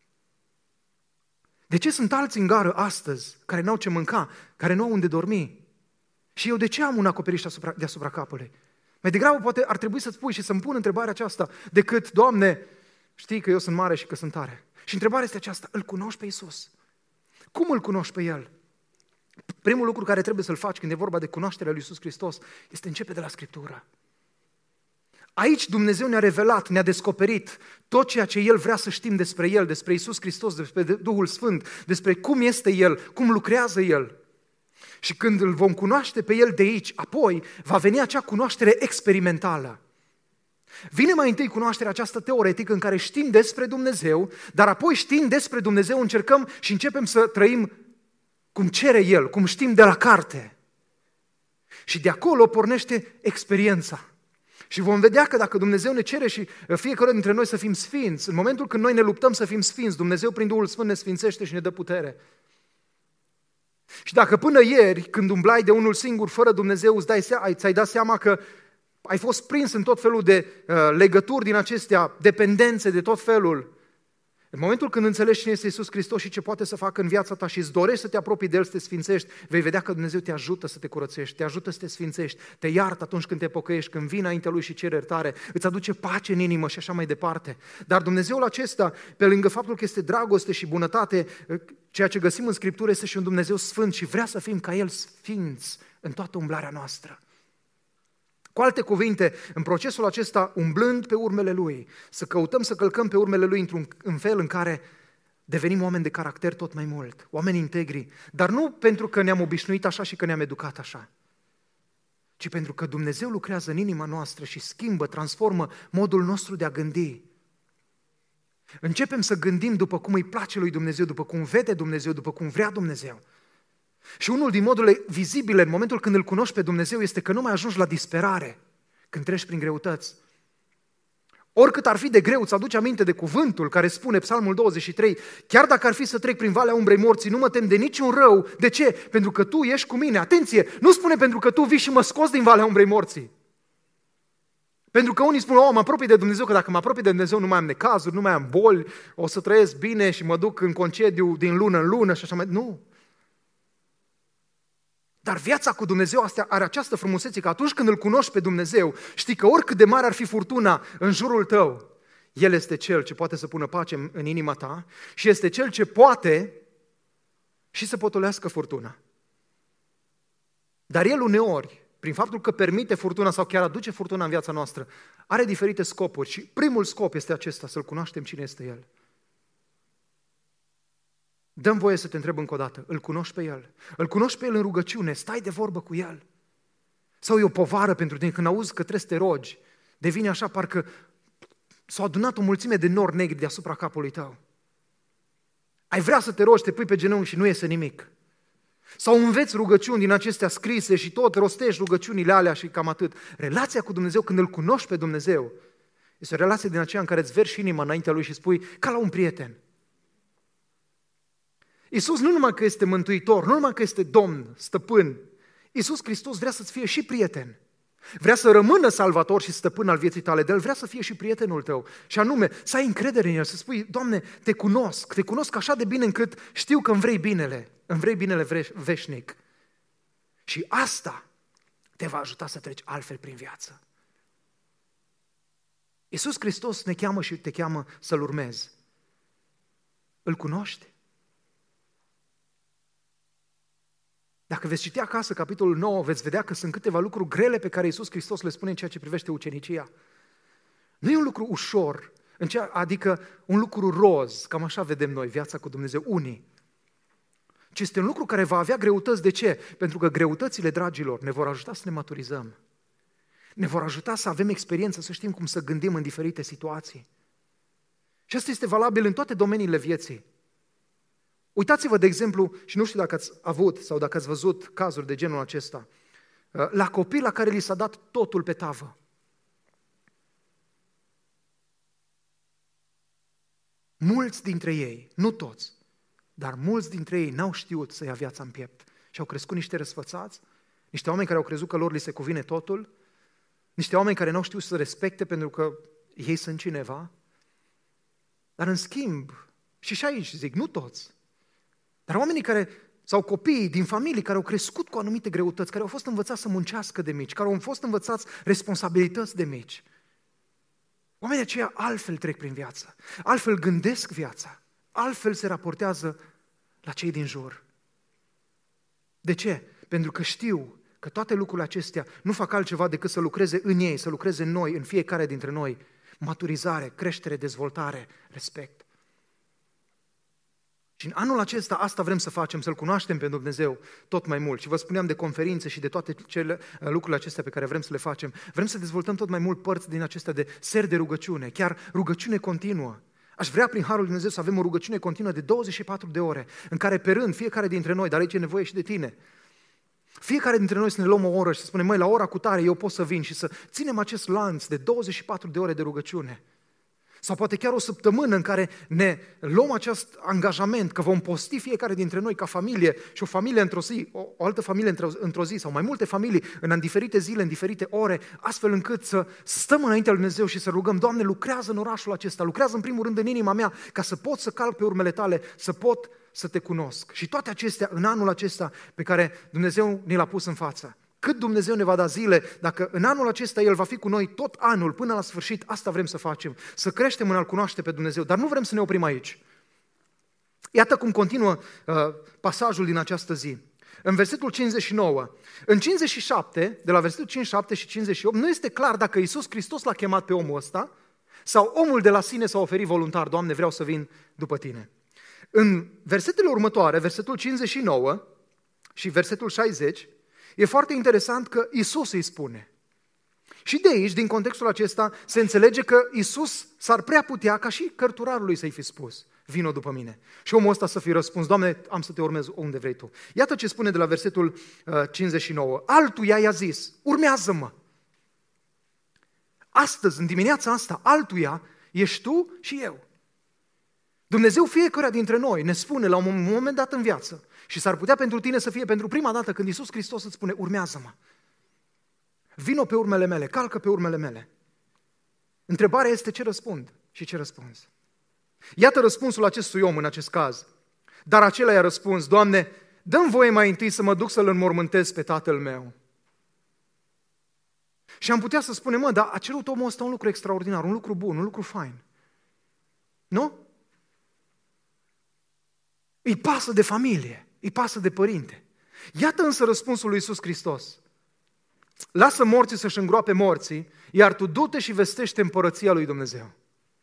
De ce sunt alții în gară astăzi care n-au ce mânca, care nu au unde dormi? Și eu de ce am un acoperiș deasupra, deasupra capului? Mai degrabă poate ar trebui să-ți pui și să-mi pun întrebarea aceasta decât: Doamne, știi că eu sunt mare și că sunt tare. Și întrebarea este aceasta: îl cunoști pe Iisus? Cum îl cunoști pe El? Primul lucru care trebuie să-l faci când e vorba de cunoașterea lui Iisus Hristos este începe de la Scriptură. Aici Dumnezeu ne-a revelat, ne-a descoperit tot ceea ce El vrea să știm despre El, despre Iisus Hristos, despre Duhul Sfânt, despre cum este El, cum lucrează El. Și când îl vom cunoaște pe El de aici, apoi va veni acea cunoaștere experimentală. Vine mai întâi cunoașterea aceasta teoretică în care știm despre Dumnezeu, dar apoi știind despre Dumnezeu încercăm și începem să trăim cum cere El, cum știm de la carte. Și de acolo pornește experiența. Și vom vedea că dacă Dumnezeu ne cere și fiecare dintre noi să fim sfinți, în momentul când noi ne luptăm să fim sfinți, Dumnezeu prin Duhul Sfânt ne sfințește și ne dă putere. Și dacă până ieri, când umblai de unul singur, fără Dumnezeu, îți dai seama, ți-ai dat seama că ai fost prins în tot felul de uh, legături din acestea, dependențe de tot felul, în momentul când înțelegi cine este Iisus Hristos și ce poate să facă în viața ta și îți dorești să te apropii de El, să te sfințești, vei vedea că Dumnezeu te ajută să te curățești, te ajută să te sfințești, te iartă atunci când te pocăiești, când vii înaintea Lui și ceri iertare, îți aduce pace în inimă și așa mai departe. Dar Dumnezeul acesta, pe lângă faptul că este dragoste și bunătate, ceea ce găsim în Scriptură este și un Dumnezeu sfânt și vrea să fim ca El sfinți în toată umblarea noastră. Cu alte cuvinte, în procesul acesta, umblând pe urmele Lui, să căutăm să călcăm pe urmele Lui într-un în fel în care devenim oameni de caracter tot mai mult, oameni integri, dar nu pentru că ne-am obișnuit așa și că ne-am educat așa, ci pentru că Dumnezeu lucrează în inima noastră și schimbă, transformă modul nostru de a gândi. Începem să gândim după cum îi place lui Dumnezeu, după cum vede Dumnezeu, după cum vrea Dumnezeu. Și unul din modurile vizibile în momentul când îl cunoști pe Dumnezeu este că nu mai ajungi la disperare când treci prin greutăți. Oricât ar fi de greu, îți aduci aminte de cuvântul care spune, Psalmul douăzeci și trei, chiar dacă ar fi să trec prin valea umbrei morții, nu mă tem de niciun rău. De ce? Pentru că Tu ești cu mine. Atenție, nu spune pentru că Tu vii și mă scoți din valea umbrei morții. Pentru că unii spun: oh, mă apropii de Dumnezeu, că dacă mă apropii de Dumnezeu nu mai am necazuri, nu mai am boli, o să trăiesc bine și mă duc în concediu din lună în lună și așa mai... Nu! Dar viața cu Dumnezeu astea are această frumusețe că atunci când îl cunoști pe Dumnezeu, știi că oricât de mare ar fi furtuna în jurul tău, El este Cel ce poate să pună pace în inima ta și este Cel ce poate și să potolească furtuna. Dar El uneori, prin faptul că permite furtuna sau chiar aduce furtuna în viața noastră, are diferite scopuri și primul scop este acesta, să-L cunoaștem cine este El. Dă-mi voie să te întreb încă o dată, îl cunoști pe El? Îl cunoști pe El în rugăciune? Stai de vorbă cu El? Sau e o povară pentru tine când auzi că trebuie să te rogi? devine așa parcă s-a adunat o mulțime de nori negri deasupra capului tău. Ai vrea să te rogi, te pui pe genunchi și nu iese nimic. Sau înveți rugăciuni din acestea scrise și tot rostești rugăciunile alea și cam atât. Relația cu Dumnezeu, când îl cunoști pe Dumnezeu, este o relație din aceea în care îți verși inima înaintea Lui și spui, ca la un prieten. Iisus nu numai că este mântuitor, nu numai că este Domn, stăpân, Iisus Hristos vrea să-ți fie și prieten. Vrea să rămână salvator și stăpân al vieții tale, de El vrea să fie și prietenul tău. Și anume, să ai încredere în El, să spui, Doamne, te cunosc, te cunosc așa de bine încât știu că îmi vrei binele, îmi vrei binele veșnic. Și asta te va ajuta să treci altfel prin viață. Iisus Hristos ne cheamă și te cheamă să-L urmezi. Îl cunoști? Dacă veți citi acasă capitolul nouă, veți vedea că sunt câteva lucruri grele pe care Iisus Hristos le spune în ceea ce privește ucenicia. Nu e un lucru ușor, adică un lucru roz, cam așa vedem noi viața cu Dumnezeu, unii. Ci este un lucru care va avea greutăți. De ce? Pentru că greutățile, dragilor, ne vor ajuta să ne maturizăm. Ne vor ajuta să avem experiență, să știm cum să gândim în diferite situații. Și asta este valabil în toate domeniile vieții. Uitați-vă, de exemplu, și nu știu dacă ați avut sau dacă ați văzut cazuri de genul acesta, la copii la care li s-a dat totul pe tavă. Mulți dintre ei, nu toți, dar mulți dintre ei n-au știut să ia viața în piept și au crescut niște răsfățați, niște oameni care au crezut că lor li se cuvine totul, niște oameni care n-au știut să respecte pentru că ei sunt cineva. Dar în schimb, și și aici zic, nu toți, dar oamenii care, sau copiii din familii care au crescut cu anumite greutăți, care au fost învățați să muncească de mici, care au fost învățați responsabilități de mici. Oamenii aceia altfel trec prin viață, altfel gândesc viața, altfel se raportează la cei din jur. De ce? Pentru că știu că toate lucrurile acestea nu fac altceva decât să lucreze în ei, să lucreze în noi, în fiecare dintre noi. Maturizare, creștere, dezvoltare, respect. Și în anul acesta asta vrem să facem, să-L cunoaștem pe Dumnezeu tot mai mult. Și vă spuneam de conferințe și de toate cele, lucrurile acestea pe care vrem să le facem. Vrem să dezvoltăm tot mai mult părți din acestea de seri de rugăciune, chiar rugăciune continuă. Aș vrea prin Harul lui Dumnezeu să avem o rugăciune continuă de douăzeci și patru de ore, în care pe rând, fiecare dintre noi, dar aici e nevoie și de tine, fiecare dintre noi să ne luăm o oră și să spunem, măi, la ora cu tare eu pot să vin și să ținem acest lanț de douăzeci și patru de ore de rugăciune. Sau poate chiar o săptămână în care ne luăm acest angajament că vom posti fiecare dintre noi ca familie și o familie într-o zi, o, o altă familie într-o, într-o zi sau mai multe familii în diferite zile, în diferite ore, astfel încât să stăm înaintea lui Dumnezeu și să rugăm, Doamne, lucrează în orașul acesta, lucrează în primul rând în inima mea ca să pot să calc pe urmele Tale, să pot să Te cunosc. Și toate acestea în anul acesta pe care Dumnezeu ne l-a pus în față. Cât Dumnezeu ne va da zile, dacă în anul acesta El va fi cu noi tot anul, până la sfârșit, asta vrem să facem, să creștem în a-L cunoaște pe Dumnezeu, dar nu vrem să ne oprim aici. Iată cum continuă uh, pasajul din această zi. În versetul cincizeci și nouă, în cincizeci și șapte, de la versetul cincizeci și șapte și cincizeci și opt, nu este clar dacă Iisus Hristos l-a chemat pe omul ăsta sau omul de la sine s-a oferit voluntar, Doamne, vreau să vin după Tine. În versetele următoare, versetul cincizeci și nouă și versetul șaizeci, e foarte interesant că Iisus îi spune. Și de aici, din contextul acesta, se înțelege că Iisus s-ar prea putea ca și cărturarului să-i fi spus, vino după mine. Și omul ăsta să fi răspuns, Doamne, am să te urmez unde vrei Tu. Iată ce spune de la versetul uh, cincizeci și nouă. Altuia i-a zis, urmează-mă. Astăzi, în dimineața asta, altuia ești tu și eu. Dumnezeu fiecare dintre noi ne spune la un moment dat în viață și s-ar putea pentru tine să fie pentru prima dată când Iisus Hristos îți spune, urmează-mă. Vino pe urmele mele, calcă pe urmele mele. Întrebarea este ce răspund și ce răspunzi. Iată răspunsul acestui om în acest caz. Dar acela i-a răspuns, Doamne, dă-mi voie mai întâi să mă duc să-l înmormântez pe tatăl meu. Și am putea să spunem, mă, dar a cerut omul ăsta un lucru extraordinar, un lucru bun, un lucru fain. Nu? Îi pasă de familie, îi pasă de părinte. Iată însă răspunsul lui Iisus Hristos. Lasă morții să-și îngroape morții, iar tu du-te și vestește împărăția lui Dumnezeu.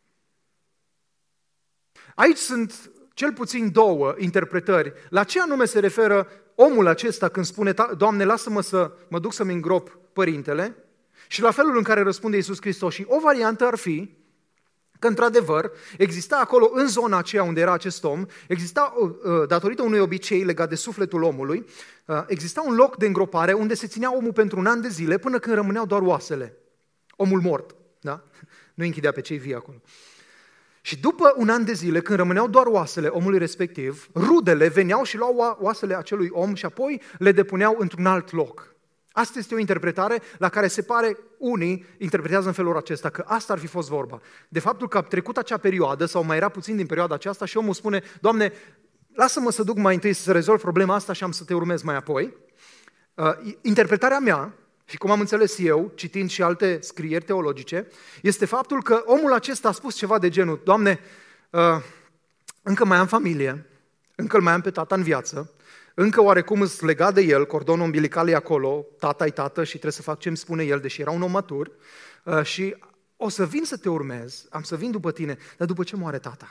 Aici sunt cel puțin două interpretări. La ce anume se referă omul acesta când spune, Doamne, lasă-mă să mă duc să-mi îngrop părintele? Și la felul în care răspunde Iisus Hristos. Și o variantă ar fi că, într-adevăr, exista acolo, în zona aceea unde era acest om, exista, datorită unui obicei legat de sufletul omului, exista un loc de îngropare unde se ținea omul pentru un an de zile până când rămâneau doar oasele. Omul mort, da? Nu închidea pe cei vii acolo. Și după un an de zile, când rămâneau doar oasele omului respectiv, rudele veneau și luau oasele acelui om și apoi le depuneau într-un alt loc. Asta este o interpretare la care se pare unii interpretează în felul acesta, că asta ar fi fost vorba. De faptul că a trecut acea perioadă, sau mai era puțin din perioada aceasta, și omul spune: Doamne, lasă-mă să duc mai întâi să rezolv problema asta și am să te urmez mai apoi. Uh, interpretarea mea, și cum am înțeles eu, citind și alte scrieri teologice, este faptul că omul acesta a spus ceva de genul: Doamne, uh, încă mai am familie, încă îl mai am pe tata în viață, încă oarecum îți legat de el, cordonul umbilical e acolo, tata-i tată și trebuie să fac ce îmi spune el, deși era un om matur, uh, și o să vin să te urmez, am să vin după tine, dar după ce moare tata?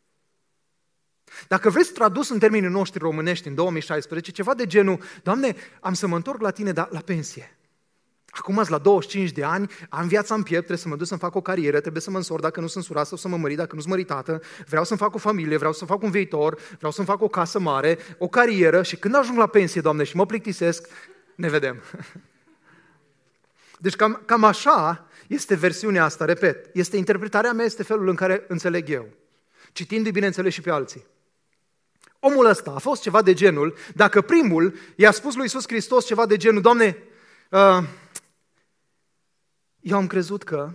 Dacă vreți tradus în termenii noștri românești în două mii șaisprezece, ceva de genul: Doamne, am să mă întorc la tine, dar la pensie. Acum azi la douăzeci și cinci de ani, am viața în piept, trebuie să mă duc să-mi fac o carieră, trebuie să mă însor dacă nu sunt surat sau să mă mări dacă nu sunt măritată, vreau să-mi fac o familie, vreau să fac un viitor, vreau să-mi fac o casă mare, o carieră și când ajung la pensie, Doamne, și mă plictisesc, ne vedem. Deci cam, cam așa este versiunea asta, repet, este interpretarea mea, este felul în care înțeleg eu, citindu-i bineînțeles și pe alții. Omul ăsta a fost ceva de genul, dacă primul i-a spus lui Iisus Hristos ceva de genul: Doamne, uh, eu am crezut că,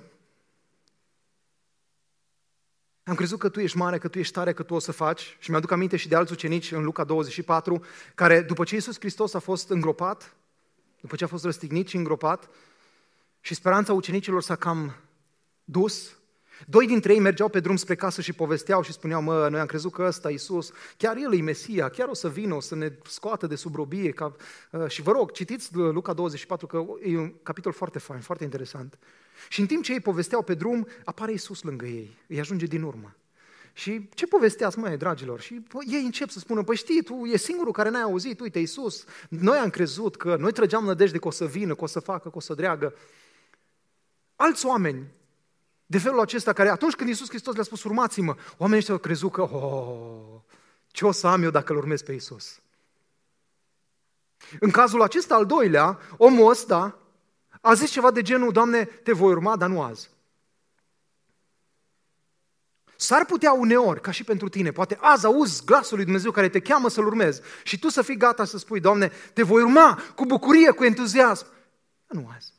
am crezut că Tu ești mare, că Tu ești tare, că Tu o să faci. Și mi-aduc aminte și de alți ucenici în Luca douăzeci și patru, care după ce Iisus Hristos a fost îngropat, după ce a fost răstignit și îngropat, și speranța ucenicilor s-a cam dus, doi dintre ei mergeau pe drum spre casă și povesteau și spuneau: mă, noi am crezut că ăsta, Iisus, chiar El e Mesia, chiar o să vină, o să ne scoată de sub robie. Ca... Și vă rog, citiți Luca douăzeci și patru, că e un capitol foarte fain, foarte interesant. Și în timp ce ei povesteau pe drum, apare Iisus lângă ei, îi ajunge din urmă. Și ce povesteați, măi, dragilor? Și ei încep să spună: păi știi, tu e singurul care n-ai auzit, uite, Iisus, noi am crezut că, noi trăgeam nădejde că o să vină, că o să facă, că o să dreagă. Alți oameni de felul acesta, care atunci când Iisus Hristos le-a spus: urmați-mă, oamenii ăștia au crezut că, oh, ce o să am eu dacă îl urmez pe Iisus? În cazul acesta al doilea, omul ăsta a zis ceva de genul: Doamne, te voi urma, dar nu azi. S-ar putea uneori, ca și pentru tine, poate azi auzi glasul lui Dumnezeu care te cheamă să-L urmezi și tu să fii gata să spui: Doamne, te voi urma cu bucurie, cu entuziasm, dar nu azi.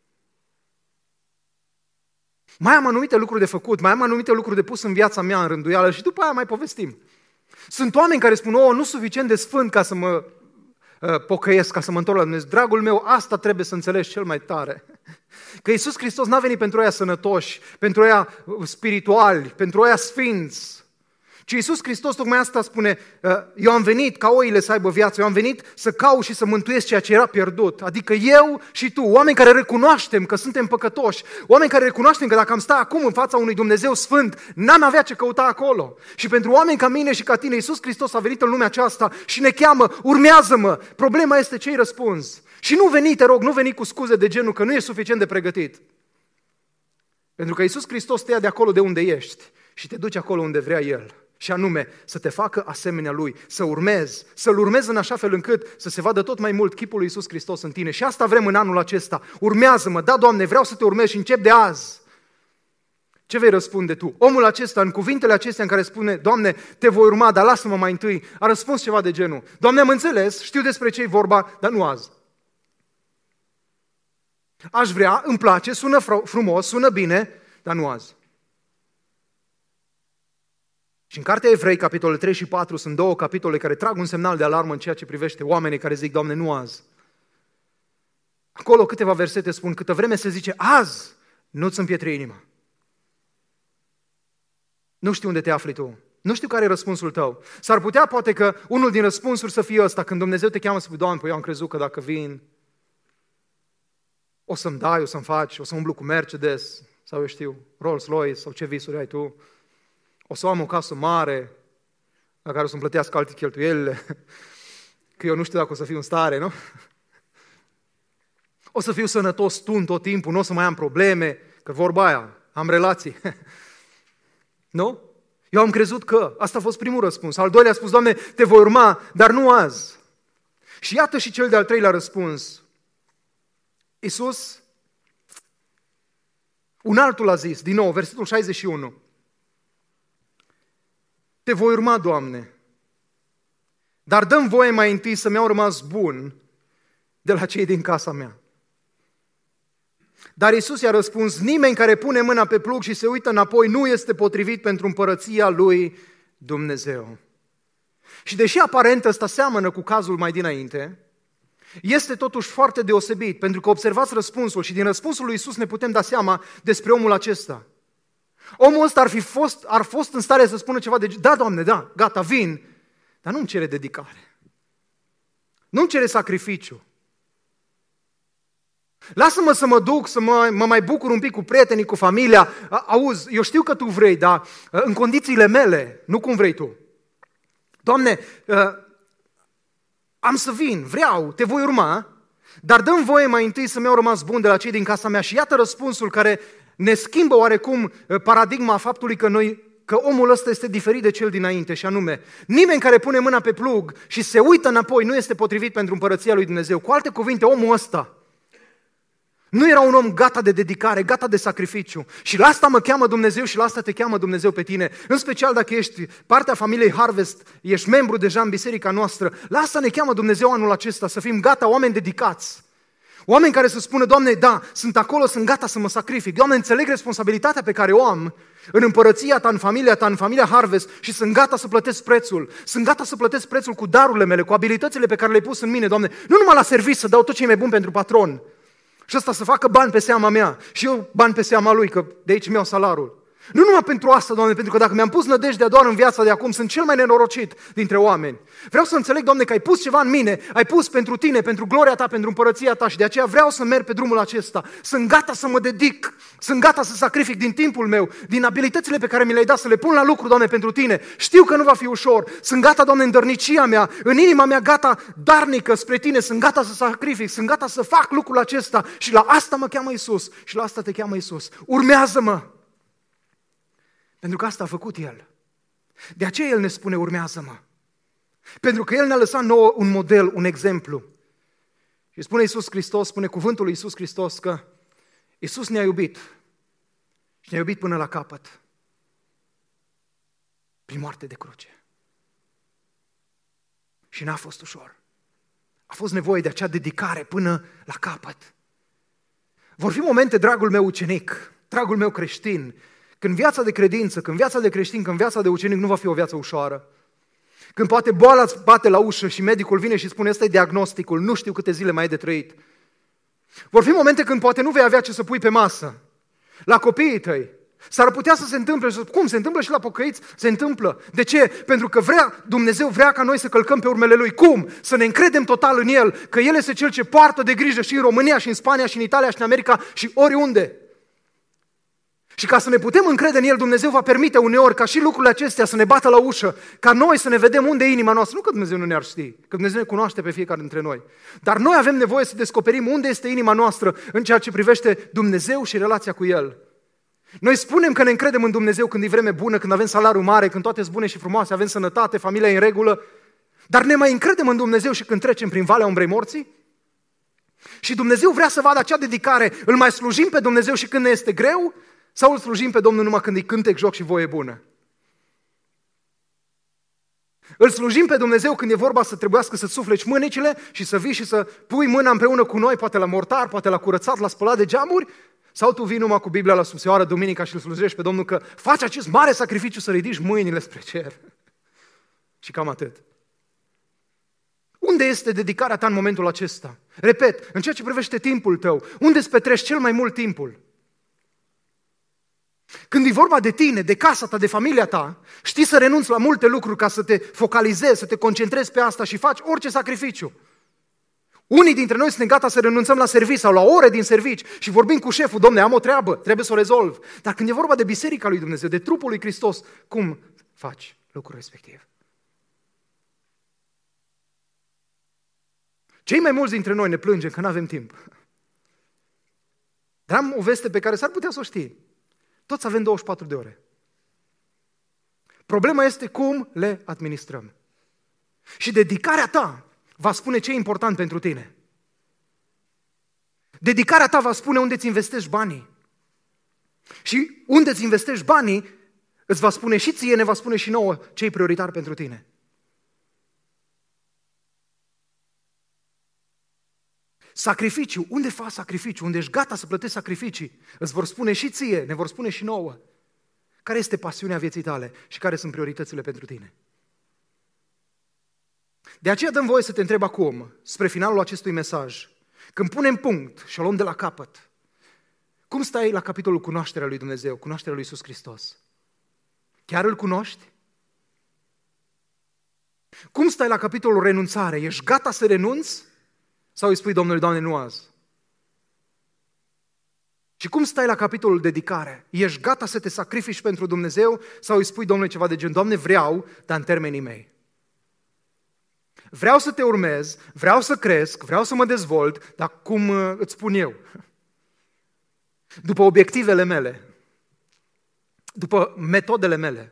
Mai am anumite lucruri de făcut, mai am anumite lucruri de pus în viața mea în rânduială și după aia mai povestim. Sunt oameni care spun: oh, nu suficient de sfânt ca să mă uh, pocăiesc, ca să mă întorc la Dumnezeu. Dragul meu, asta trebuie să înțelegi cel mai tare. Că Iisus Hristos n-a venit pentru aia sănătoși, pentru aia spirituali, pentru aia sfinți. Ci Iisus Hristos tocmai asta spune: eu am venit ca oile să aibă viață, eu am venit să caut și să mântuiesc ceea ce era pierdut. Adică eu și tu, oameni care recunoaștem că suntem păcătoși, oameni care recunoaștem că dacă am sta acum în fața unui Dumnezeu sfânt, n-am avea ce căuta acolo. Și pentru oameni ca mine și ca tine, Iisus Hristos a venit în lumea aceasta și ne cheamă: urmează-mă. Problema este ce-i răspunzi. Și nu veni, te rog, nu veni cu scuze de genul că nu ești suficient de pregătit. Pentru că Iisus Hristos te ia de acolo de unde ești și te duce acolo unde vrea El. Și anume, să te facă asemenea Lui, să urmezi, să-L urmezi în așa fel încât să se vadă tot mai mult chipul lui Iisus Hristos în tine. Și asta vrem în anul acesta. Urmează-mă, da, Doamne, vreau să te urmez și încep de azi. Ce vei răspunde tu? Omul acesta, în cuvintele acestea în care spune: Doamne, te voi urma, dar lasă-mă mai întâi, a răspuns ceva de genul: Doamne, am înțeles, știu despre ce-i vorba, dar nu azi. Aș vrea, îmi place, sună frumos, sună bine, dar nu azi. Și în Cartea Evrei, capitolele trei și patru, sunt două capitole care trag un semnal de alarmă în ceea ce privește oamenii care zic: Doamne, nu azi. Acolo câteva versete spun: câtă vreme se zice azi, nu-ți împietri inima. Nu știu unde te afli tu. Nu știu care e răspunsul tău. S-ar putea poate că unul din răspunsuri să fie ăsta, când Dumnezeu te cheamă să spui: Doamne, păi eu am crezut că dacă vin, o să-mi dai, o să-mi faci, o să umblu cu Mercedes, sau eu știu, Rolls-Royce, sau ce visuri ai tu. O să am o casă mare, la care o să-mi plătească alte cheltuielile, că eu nu știu dacă o să fiu în stare, nu? O să fiu sănătos tun tot timpul, nu o să mai am probleme, că vorba aia, am relații. Nu? Eu am crezut că, asta a fost primul răspuns. Al doilea a spus, Doamne, te voi urma, dar nu azi. Și iată și cel de-al treilea răspuns. Iisus, un altul a zis, din nou, versetul șaizeci și unu. Te voi urma, Doamne, dar dă-mi voie mai întâi să-mi iau rămas bun de la cei din casa mea. Dar Iisus i-a răspuns, nimeni care pune mâna pe plug și se uită înapoi nu este potrivit pentru împărăția lui Dumnezeu. Și deși aparent ăsta seamănă cu cazul mai dinainte, este totuși foarte deosebit, pentru că observați răspunsul și din răspunsul lui Iisus ne putem da seama despre omul acesta. Omul ăsta ar fi fost, ar fost în stare să spună ceva de da, Doamne, da, gata, vin, dar nu-mi cere dedicare. Nu-mi cere sacrificiu. Lasă-mă să mă duc, să mă, mă mai bucur un pic cu prietenii, cu familia. Auzi, eu știu că tu vrei, dar în condițiile mele, nu cum vrei tu. Doamne, am să vin, vreau, te voi urma, dar dă-mi voie mai întâi să-mi iau rămas bun de la cei din casa mea. Și iată răspunsul care ne schimbă oarecum paradigma faptului că noi că omul ăsta este diferit de cel dinainte, și anume, nimeni care pune mâna pe plug și se uită înapoi nu este potrivit pentru împărăția lui Dumnezeu. Cu alte cuvinte, omul ăsta nu era un om gata de dedicare, gata de sacrificiu. Și la asta mă cheamă Dumnezeu și la asta te cheamă Dumnezeu pe tine. În special dacă ești partea familiei Harvest, ești membru deja în biserica noastră, la asta ne cheamă Dumnezeu anul acesta, să fim gata, oameni dedicați. Oameni care să spună, Doamne, da, sunt acolo, sunt gata să mă sacrific. Doamne, înțeleg responsabilitatea pe care o am în împărăția ta, în familia ta, în familia Harvest și sunt gata să plătesc prețul. Sunt gata să plătesc prețul cu darurile mele, cu abilitățile pe care le-ai pus în mine, Doamne. Nu numai la serviciu să dau tot ce e mai bun pentru patron și ăsta să facă bani pe seama mea și eu bani pe seama lui, că de aici mi-au salarul. Nu numai pentru asta, Doamne, pentru că dacă mi-am pus nădejdea doar în viața de acum, sunt cel mai nenorocit dintre oameni. Vreau să înțeleg, Doamne, că ai pus ceva în mine, ai pus pentru tine, pentru gloria ta, pentru împărăția ta și de aceea vreau să merg pe drumul acesta. Sunt gata să mă dedic, sunt gata să sacrific din timpul meu, din abilitățile pe care mi le-ai dat, să le pun la lucru, Doamne, pentru tine. Știu că nu va fi ușor, sunt gata, Doamne, în dărnicia mea, în inima mea gata, darnică spre tine, sunt gata să sacrific, sunt gata să fac lucrul acesta și la asta mă cheamă Iisus și la asta te cheamă Iisus. Urmează-mă! Pentru că asta a făcut El. De aceea El ne spune, urmează-mă. Pentru că El ne-a lăsat nouă un model, un exemplu. Și spune Iisus Hristos, spune cuvântul lui Iisus Hristos că Iisus ne-a iubit. Și ne-a iubit până la capăt. Prin moarte de cruce. Și n-a fost ușor. A fost nevoie de acea dedicare până la capăt. Vor fi momente, dragul meu ucenic, dragul meu creștin, când viața de credință, când viața de creștin, când viața de ucenic nu va fi o viață ușoară. Când poate boala îți bate la ușă și medicul vine și spune, ăsta e diagnosticul, nu știu câte zile mai ai de trăit. Vor fi momente când poate nu vei avea ce să pui pe masă. La copiii tăi. S-ar putea să se întâmple, cum se întâmplă și la pocăiți? Se întâmplă. De ce? Pentru că vrea, Dumnezeu vrea ca noi să călcăm pe urmele Lui. Cum? Să ne încredem total în El, că El este Cel ce poartă de grijă și în România, și în Spania, și în Italia, și în America, și oriunde. Și ca să ne putem încrede în El, Dumnezeu va permite uneori ca și lucrurile acestea să ne bată la ușă, ca noi să ne vedem unde e inima noastră. Nu că Dumnezeu nu ne-ar ști, că Dumnezeu ne cunoaște pe fiecare dintre noi. Dar noi avem nevoie să descoperim unde este inima noastră în ceea ce privește Dumnezeu și relația cu El. Noi spunem că ne încredem în Dumnezeu când e vreme bună, când avem salariu mare, când toate sunt bune și frumoase, avem sănătate, familia e în regulă, dar ne mai încredem în Dumnezeu și când trecem prin valea umbrei morții? Și Dumnezeu vrea să vadă acea dedicare, îl mai slujim pe Dumnezeu și când ne este greu? Sau îl slujim pe Domnul numai când îi cântec, joc și voie bună? Îl slujim pe Dumnezeu când e vorba să trebuiască să-ți sufleci mânecile și să vii și să pui mâna împreună cu noi, poate la mortar, poate la curățat, la spălat de geamuri? Sau tu vii numai cu Biblia la subseoară duminica și îl slujești pe Domnul că faci acest mare sacrificiu să ridici mâinile spre cer? Și cam atât. Unde este dedicarea ta în momentul acesta? Repet, în ceea ce privește timpul tău, unde îți petrești cel mai mult timpul? Când e vorba de tine, de casa ta, de familia ta, știi să renunți la multe lucruri ca să te focalizezi, să te concentrezi pe asta și faci orice sacrificiu. Unii dintre noi suntem gata să renunțăm la serviciu sau la ore din servici și vorbim cu șeful, Domne, am o treabă, trebuie să o rezolv. Dar când e vorba de biserica lui Dumnezeu, de trupul lui Hristos, cum faci lucrul respectiv? Cei mai mulți dintre noi ne plângem că nu avem timp. Dar am o veste pe care s-ar putea să o știi. Toți avem douăzeci și patru de ore. Problema este cum le administrăm. Și dedicarea ta va spune ce e important pentru tine. Dedicarea ta va spune unde îți investești banii. Și unde îți investești banii, îți va spune și ție, ne va spune și nouă ce e prioritar pentru tine. Sacrificiu, unde faci sacrificiu, unde ești gata să plătești sacrificii, îți vor spune și ție, ne vor spune și nouă care este pasiunea vieții tale și care sunt prioritățile pentru tine. De aceea dăm voie să te întreb acum, spre finalul acestui mesaj, când punem punct și o luăm de la capăt, cum stai la capitolul cunoașterea lui Dumnezeu, cunoașterea lui Iisus Hristos? Chiar îl cunoști? Cum stai la capitolul renunțare? Ești gata să renunți? Sau îi spui Domnului, Doamne, nu azi? Și cum stai la capitolul dedicare? Ești gata să te sacrifici pentru Dumnezeu? Sau îi spui Domnului ceva de gen, Doamne, vreau, dar în termenii mei. Vreau să te urmez, vreau să cresc, vreau să mă dezvolt, dar cum îți spun eu? După obiectivele mele, după metodele mele.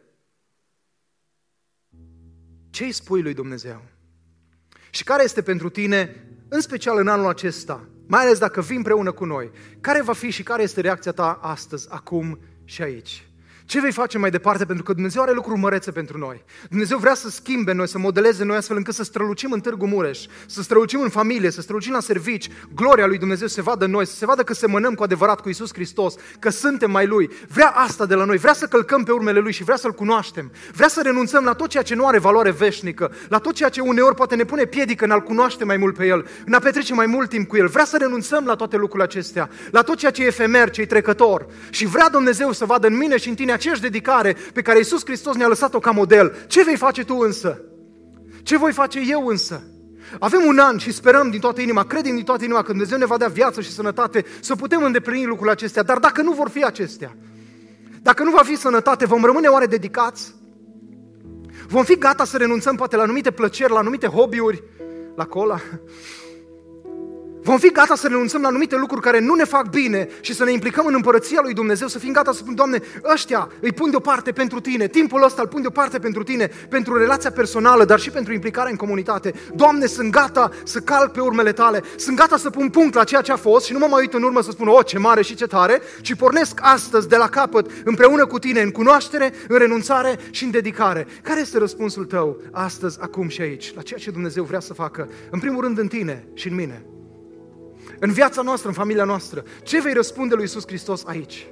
Ce îi spui lui Dumnezeu? Și care este pentru tine, în special în anul acesta, mai ales dacă vii împreună cu noi, care va fi și care este reacția ta astăzi, acum și aici? Ce vei face mai departe? Pentru că Dumnezeu are lucruri mărețe pentru noi. Dumnezeu vrea să schimbe noi, să modeleze noi astfel încât să strălucim în Târgu Mureș, să strălucim în familie, să strălucim la servici, gloria lui Dumnezeu să se vadă în noi, să se vadă că semănăm cu adevărat cu Iisus Hristos, că suntem mai Lui. Vrea asta de la noi, vrea să călcăm pe urmele Lui și vrea să-L cunoaștem. Vrea să renunțăm la tot ceea ce nu are valoare veșnică, la tot ceea ce uneori poate ne pune piedică în a-L cunoaște mai mult pe El, în a petrece mai mult timp cu El. Vrea să renunțăm la toate lucrurile acestea, la tot ceea ce e efemer, ce e trecător. Și vrea Dumnezeu să vadă în mine și în tine aceeași dedicare pe care Iisus Hristos ne-a lăsat-o ca model. Ce vei face tu însă? Ce voi face eu însă? Avem un an și sperăm din toată inima, credem din toată inima că Dumnezeu ne va da viață și sănătate să putem îndeplini lucrurile acestea, dar dacă nu vor fi acestea, dacă nu va fi sănătate, vom rămâne oare dedicați? Vom fi gata să renunțăm poate la anumite plăceri, la anumite hobby-uri, la cola? Vom fi gata să renunțăm la anumite lucruri care nu ne fac bine și să ne implicăm în împărăția lui Dumnezeu, să fim gata să spun, Doamne, ăștia îi pun deoparte pentru Tine, timpul ăsta îl pun deoparte pentru Tine, pentru relația personală, dar și pentru implicarea în comunitate. Doamne, sunt gata să calc pe urmele Tale, sunt gata să pun punct la ceea ce a fost și nu mă mai uit în urmă să spun, o, ce mare și ce tare, ci pornesc astăzi de la capăt, împreună cu Tine, în cunoaștere, în renunțare și în dedicare. Care este răspunsul tău astăzi, acum și aici, la ceea ce Dumnezeu vrea să facă? În primul rând în tine și în mine. În viața noastră, în familia noastră, ce vei răspunde lui Iisus Hristos aici?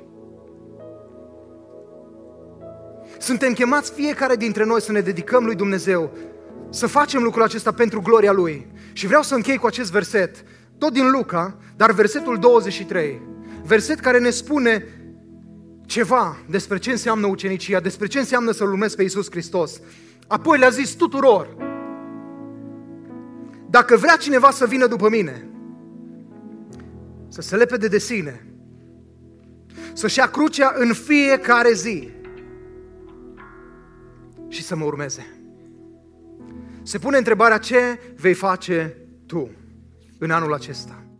Suntem chemați fiecare dintre noi să ne dedicăm lui Dumnezeu, să facem lucrul acesta pentru gloria Lui. Și vreau să închei cu acest verset, tot din Luca, dar versetul douăzeci și trei, verset care ne spune ceva despre ce înseamnă ucenicia, despre ce înseamnă să-L urmezi pe Iisus Hristos. Apoi le-a zis tuturor, dacă vrea cineva să vină după mine, să se lepede de sine, să-și ia crucea în fiecare zi și să mă urmeze. Se pune întrebarea, ce vei face tu în anul acesta?